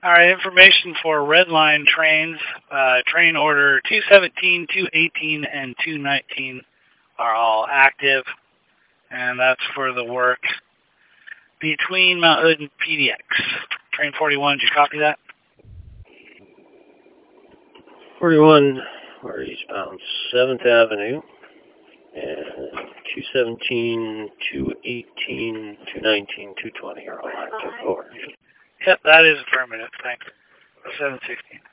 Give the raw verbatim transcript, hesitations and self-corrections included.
All right, information for Red Line trains. Uh, train order two seventeen, two eighteen, and two nineteen are all active, and that's for the work between Mount Hood and P D X. Train forty-one, did you copy that? forty-one, we're eastbound seventh Avenue, and two seventeen, two eighteen, two nineteen, two twenty are all active. Over. Yep, that is affirmative. Thanks. seven sixteen.